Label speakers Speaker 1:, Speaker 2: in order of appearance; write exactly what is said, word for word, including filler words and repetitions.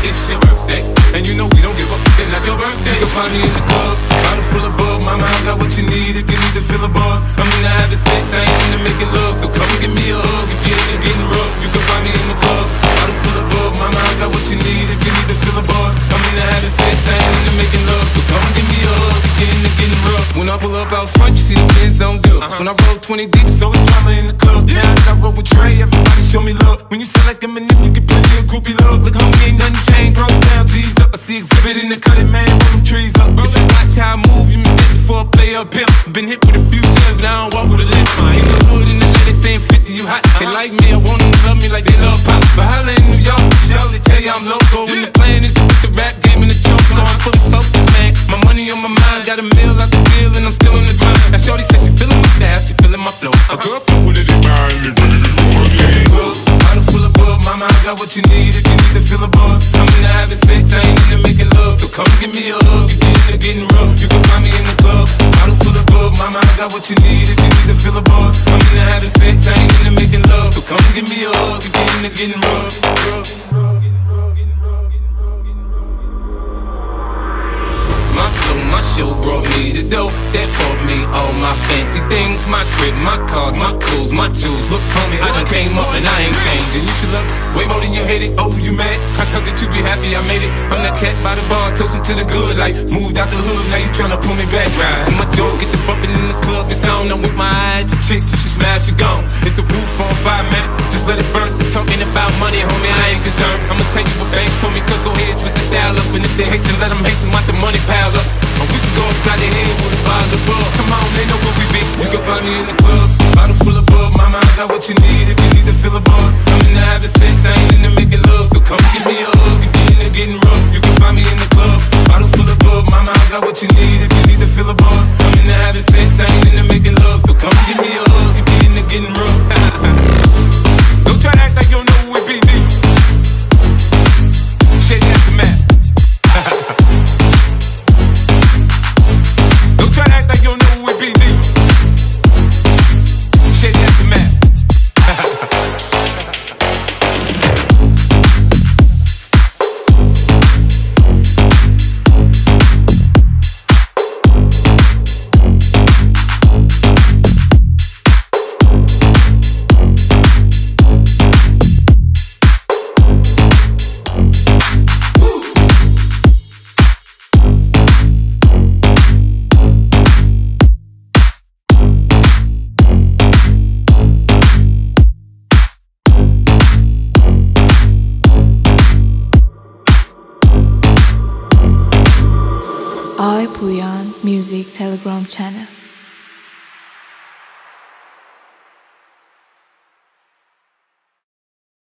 Speaker 1: it's your birthday. And you know we don't give up, it's not your birthday. You can find me in the club, bottle full of bug. Mama, I got what you need if you need to fill a buzz. I'm into having sex, I ain't into making love. So come give me a hug if you're into getting rough. You can find me in the club, bottle full of bug. Mama, I got what you need if you need to fill a buzz. I'm into having sex, I ain't into making love. So come give me a hug if you're into getting rough. When I pull up out front, you see the Benz on dubs. Uh-huh. When I roll twenty deep, it's always drama in the club. Yeah, now that I roll with Trey, everybody show me love. When you sound like Eminem, you get plenty of groupie love. Look, homie, ain't nothing changed, throws down, G's up. I see exhibit in the cutting, man, roll them trees up. If you watch how I move, you mistake before I play up pimp. Been hit with a few shells, but I don't walk with a limp. In the hood, in the lady saying fifty, you hot. They like me, I want them to love me like they love pop. But holla in New York, for sure, they tell you I'm local. When the plan is to put the rap game in the choke, going fully focused, man. My money on my mind, got a meal out the deal, and I'm still in the grind. Now shorty says she feeling my style, she feeling my flow. A girl from Wooded in mind, they ready to go again. Bottle full of bug, mama, I got what you need if you need to feel a buzz. I'm into having sex, I ain't into making love. So come give me a hug, if you're into getting rough. You can find me in the club, bottle full of bug, mama, I got what you need if you need to feel a buzz. I'm into having sex, I ain't into making love. So come give me a hug, if you're into getting rough. My flow, my show brought me the dough that bought me all my fancy things. My crib, my cars, my clothes, my shoes. Look, homie, I done came up and I ain't changed. And you should love it way more than you hate it. Oh, you mad? I thought that you be happy I made it. I'm that cat by the bar, toasting to the good life. Moved out the hood, now you tryna pull me back. Right. And my jaw get the bumping in the club, it's on. I'm with my eyes, your chick, till she smash, you gone. Hit the roof on five minutes, just let it burn. Talking about money, homie, I ain't concerned. I'ma tell you what banks told me, cause go ahead, switch the style up. And if they hate, then let them hate them, watch the money pile up. Or we can go upside the head with a bottle of bug. Come on, they know where we be. You can find me in the club, bottle full of bug. Mama, I got what you need if you need to feel a buzz. I'm into having sex, I ain't into making love. So come give me a hug if you're into getting rough. You can find me in the club, bottle full of bug. Mama, I got what you need if you need to feel a buzz. I'm into having sex, I ain't into making love. So come give me a hug if you're into getting rough. Don't try to act like you don't know who it be, D. Shady Aftermath. Don't try to act like you don't know who it be, D. Shady Aftermath.
Speaker 2: Ay Puyan Music Telegram channel.